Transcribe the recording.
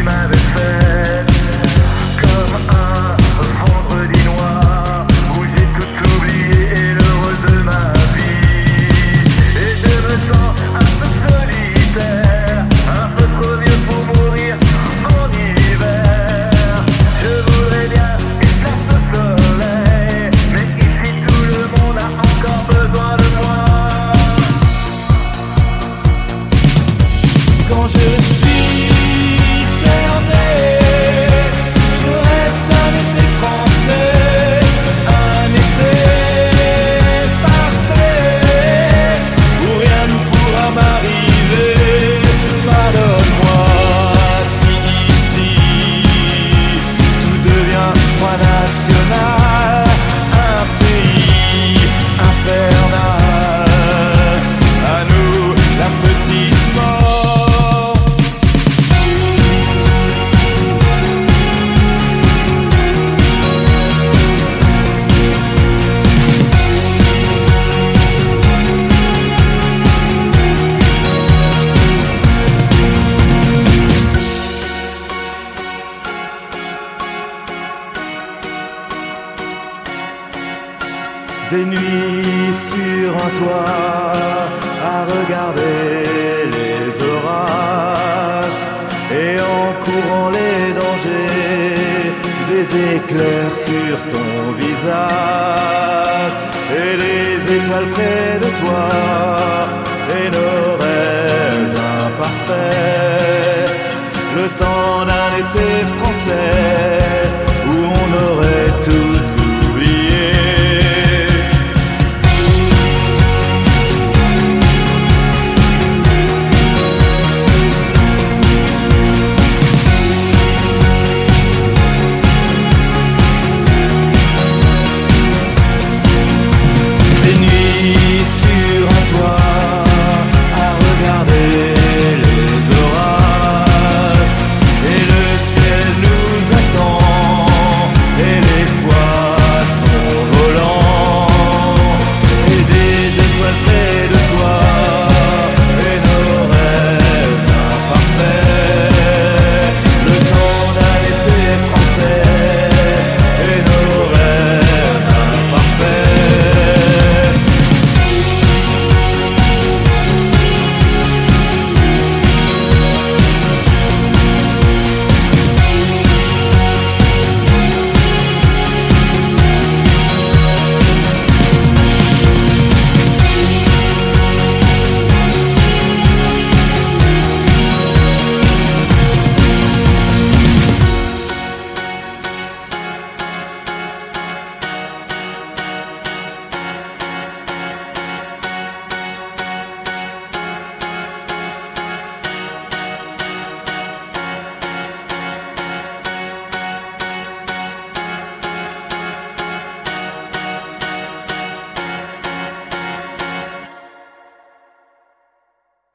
m'avait fait comme un vendredi noir où j'ai tout oublié et l'heureux de ma vie. Et je me sens un peu solitaire, un peu trop vieux pour mourir en hiver. Je voudrais bien une place au soleil, mais ici tout le monde a encore besoin de moi. Quand je suis cerné, je rêve d'un été français, un été parfait, où rien ne pourra m'arriver. Pardonne-moi si ici tout devient droit national, un pays infernal. À nous la petite mort. Des nuits sur un toit à regarder les orages et en courant les dangers, des éclairs sur ton visage et les étoiles près de toi et nos rêves imparfaits. Le temps d'un été français